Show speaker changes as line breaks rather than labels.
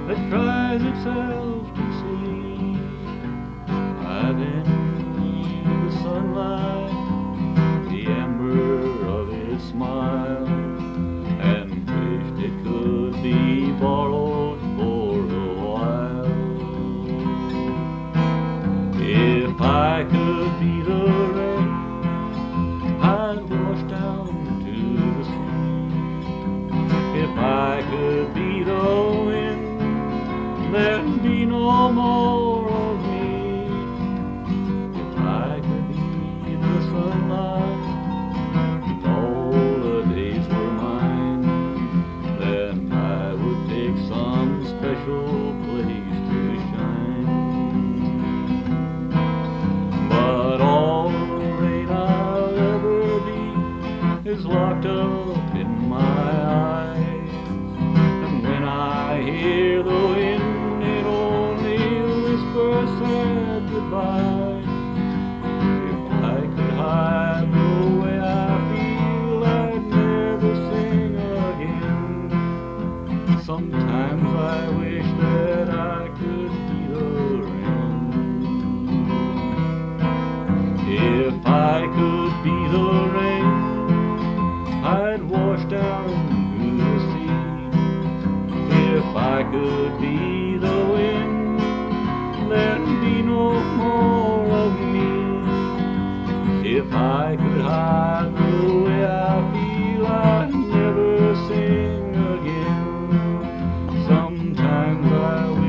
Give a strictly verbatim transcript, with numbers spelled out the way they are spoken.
that cries itself to sleep. I've envied the sunlight, the amber of his smile, and wished it could be borrowed for a while. If I could be the rain, I'd wash down to the sea. If I could be the wind, there'd be no more of me. If I could be the sunlight, if all the days were mine, then I would take some special place to shine. But all the rain I'll ever be is locked up in my eyes, and when I hear the wind, it only whispers sad goodbye. If I could hide the way I feel, I'd never sing again. Sometimes I wish that I could be the rain. If I could be the rain, I'd wash down to the sea. If I could be the wind, there'd be no more of me. If I could hide the way I feel, I'd never sing again. Sometimes I wish